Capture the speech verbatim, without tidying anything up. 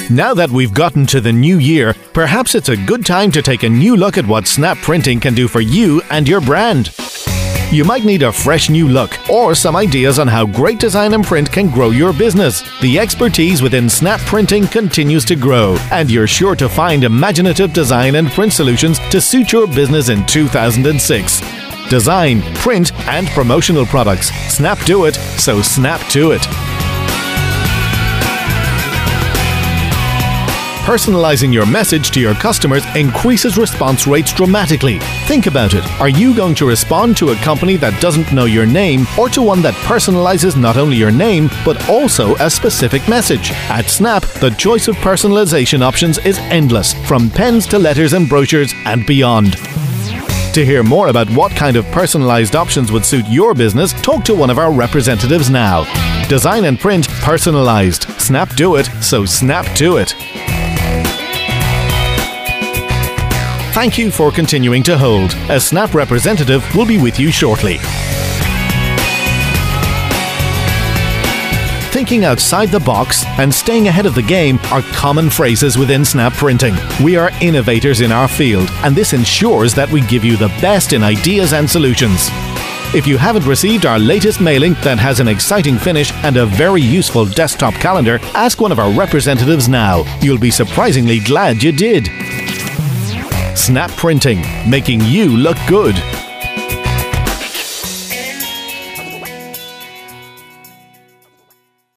Now that we've gotten to the new year, perhaps it's a good time to take a new look at what Snap Printing can do for you and your brand. You might need a fresh new look or some ideas on how great design and print can grow your business. The expertise within Snap Printing continues to grow, and you're sure to find imaginative design and print solutions to suit your business in two thousand six. Design, print, and promotional products. Snap do it, so snap to it. Personalizing your message to your customers increases response rates dramatically. Think about it. Are you going to respond to a company that doesn't know your name, or to one that personalizes not only your name, but also a specific message? At Snap, the choice of personalization options is endless, from pens to letters and brochures and beyond. To hear more about what kind of personalized options would suit your business, talk to one of our representatives now. Design and print personalized. Snap do it, so snap to it. Thank you for continuing to hold. A Snap representative will be with you shortly. Thinking outside the box and staying ahead of the game are common phrases within Snap Printing. We are innovators in our field, and this ensures that we give you the best in ideas and solutions. If you haven't received our latest mailing that has an exciting finish and a very useful desktop calendar, ask one of our representatives now. You'll be surprisingly glad you did. Snap Printing, making you look good.